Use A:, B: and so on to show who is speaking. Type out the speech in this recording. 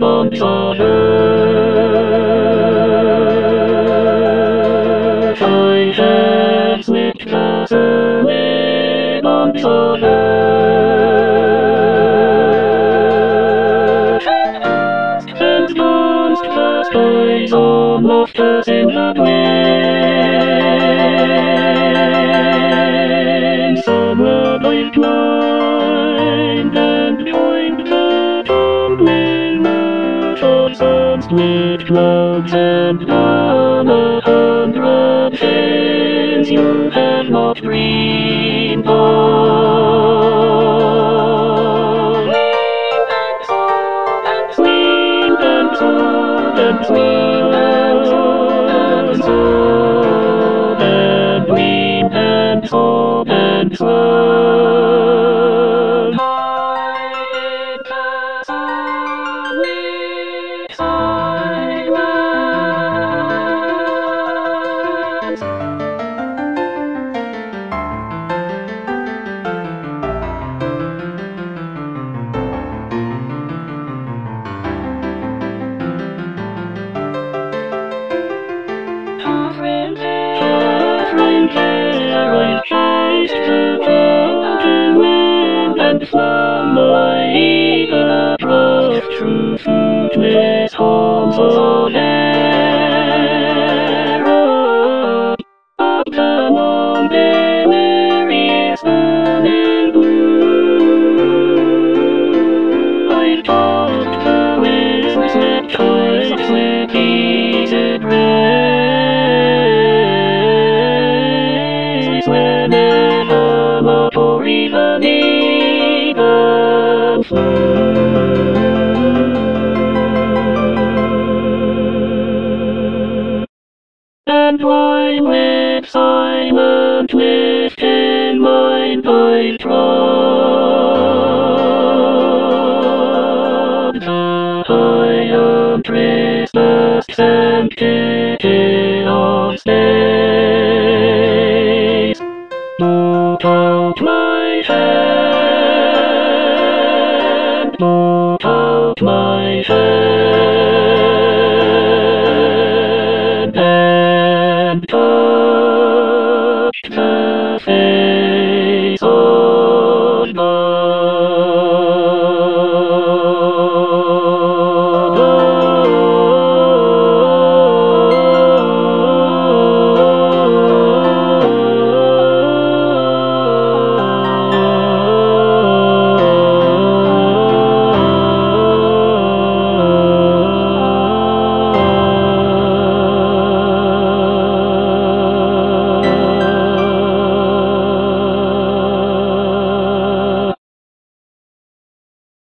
A: on earth. I have slipped past the lid on earth. And danced past eyes on laughter in the wind. Some were blind and joined the tumbling motions and split clouds and done 100 things you have not dreamed of. Swing and sob and swing and sob and sob and dream and sob and sob. Lying past sunlit silence. Halfway there, I chased the fountain wind and flung my eager approach through fruitless halls of air. Up the long delirious morning blue, I talked the winds with choice with easy grace. Whenever love or even flew. And while with silent lift in mind I trod the high and traced and chaos.